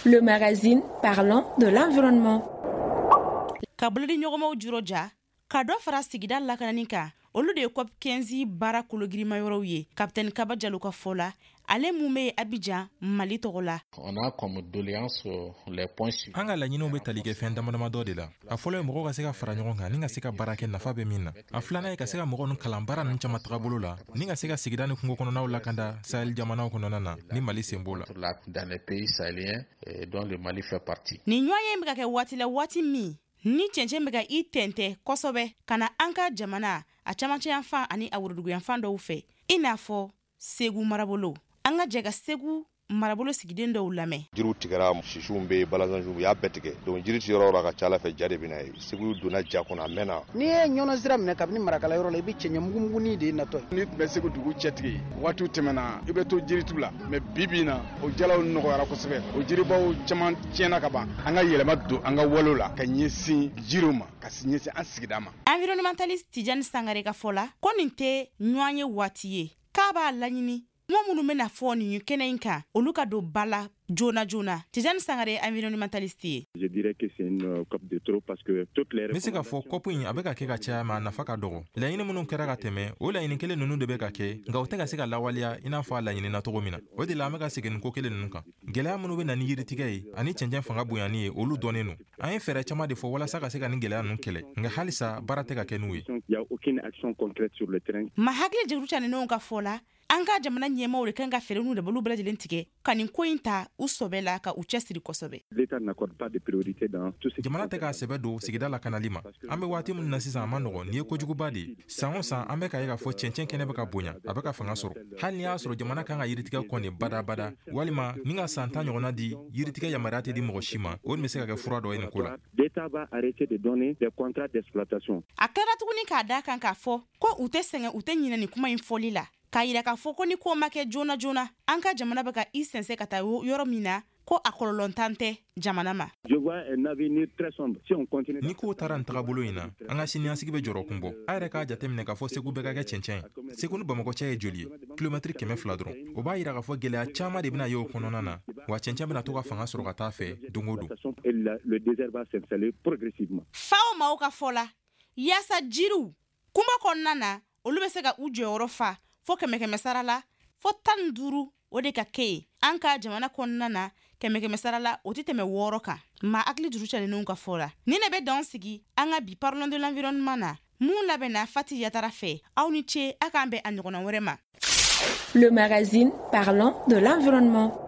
Le magazine parlant de l'environnement. Kabladi ɲɔgɔnmaw juro ja ka dɔ fara sigida lakanani kan olu de ye COP 15 baara kologirima yɔrɔw ye. Capitaine Kaba Jalo ka fɔ la ale mun bɛ Abidjan Mali tɔgɔ la. On a comme doléance les points suivants. An ka laɲiniw bɛ tali kɛ fɛn damadɔ de la. A fɔlɔ ye mɔgɔw ka se ka fara ɲɔgɔn kan ni ka se ka baara kɛ nafa bɛ min na. A filanan ye ka se ka mɔgɔw nu kalan baara ninnu caman tagabolo la ni ka se ka sigida ni kungo kɔnɔnaw lakanda Sahel jamanaw kɔnɔna na ni Mali sen b'o la. Dans les pays sahéliens dont le Mali fait partie. Ni ɲɔgɔn ye bɛ ka kɛ waati la waati min ni cɛncɛn bɛ ka I tɛntɛ kosɛbɛ kana an ka jamana a camancɛ yanfan ani a worodugu yanfan dɔw fɛ I n'a fɔ Segu marabolo. An ka jɛ ka Segu marabolo sigiden dɔw lamɛn. Jiriw tigɛra sisiw bɛ balazanjuw y'a bɛɛ tigɛ donc jiri ti yɔrɔ ka ca Ala fɛ ja de bɛ na ye Segu donna ja kɔnɔ a mɛnna. Ni ye ɲɔnɔ sira minɛ kabini marakala yɔrɔ la I bɛ cɛɲɛmugumuguni de natɔ ni tun bɛ Segu dugu cɛtigi waatiw tɛmɛna I bɛ to jirituw la mais bibi na o jalaw nɔgɔyara kosɛbɛ o jiribaw caman tiɲɛna ka ban an ka yɛlɛma don an ka walo la ka ɲɛsin jiriw ma ka ɲɛsin an sigida ma. Environnementaliste Tidjane Sangare ka fɔ la ko nin tɛ ɲɔgɔn ye waati ye k'a b'a laɲini kuma minnu bɛna fɔ nin kɛnɛ in kan olu ka don ba la joona joona. Tidjane Sangare environnementaliste ye. Je dirais que c'est une COP de trop parce que toutes les Mese ka fɔ COP in a bɛ ka kɛ ka caya ma nafa ka dɔgɔ. Laɲini minnu kɛra ka tɛmɛ o laɲini kelen ninnu de bɛ ka kɛ nka o tɛ ka se ka lawaleya I n'a fɔ a laɲinina cogo min na. O de la an bɛ ka segin nin ko kelen ninnu kan. Gɛlɛya minnu bɛ na ni yiritigɛ ye ani cɛncɛn fanga bonyani ye olu dɔnnen don. An ye fɛɛrɛ caman de fɔ walasa ka se ka nin gɛlɛya ninnu kɛlɛ nka halisa baara tɛ ka kɛ n'u ye. Il y a aucune action concrète sur le terrain. Ma hakili jiguru caninenw ka fɔ la an ka jamana ɲɛmaw de kan ka fɛɛrɛ n'u de b'olu bɛɛ lajɛlen tigɛ ka nin ko in ta u sɔbɛ la ka u cɛsiri kosɛbɛ. L'État n'accorde pas de priorité dans tout ce qui Jamana tɛ k'a sɛbɛ don sigida lakanali ma. An bɛ waati minnu na sisan a ma nɔgɔ nin ye kojuguba de ye. San o san an bɛ ka ye k'a fɔ cɛncɛn kɛnɛ bɛ ka bonya a bɛ ka fanga sɔrɔ. Hali ni y'a sɔrɔ jamana kan ka yiritigɛ kɔni badabada walima ni ka san 10 ɲɔgɔnna di yiritigɛ yamaruya tɛ di mɔgɔ si ma o bɛ se ka kɛ fura dɔ ye nin ko la. L'État va arrêter de donner des contrats d'exploitation. A kɛra tuguni k'a da kan k'a fɔ ko u tɛ sɛgɛn u tɛ ɲinɛ nin kuma in fɔli la. K'a yira k'a fɔ ko ni ko ma kɛ joona joona an ka jamana bɛ ka I sɛnsɛn ka taa yɔrɔ min na ko a kɔlɔlɔntan tɛ jamana ma. Je vois un avenir très sombre si on continue. Ni ko taara nin tagabolo in na an ka siniɲɛsigi bɛ jɔrɔ kun bɔ. A yɛrɛ k'a jateminɛ k'a fɔ Segu bɛ ka kɛ cɛncɛn ye. Segu ni Bamakɔ cɛ ye joli ye kilomɛtiri 200 dɔrɔn. O b'a yira k'a fɔ gɛlɛya caman de bɛna ye o kɔnɔna na wa cɛncɛn bɛna to ka fanga sɔrɔ ka taa fɛ don o don. Le désert va s'installer progressivement. Faw maaw ka fɔ la yaasa jiriw kuma kɔnɔna na olu bɛ se ka u jɔyɔrɔ fa fo 100 sara la fo 15 o de ka kɛ ye an ka jamana kɔnɔna na 100 sara la o tɛ tɛmɛ 6 kan ma hakili juru calenenw ka fɔ la ni ne bɛ dan sigi an ka bi parlons de l'environnement na mun labɛnna Fati Yatara fɛ aw ni ce a k'an bɛn a ɲɔgɔnna wɛrɛ ma. Le magazine parlant de l'environnement.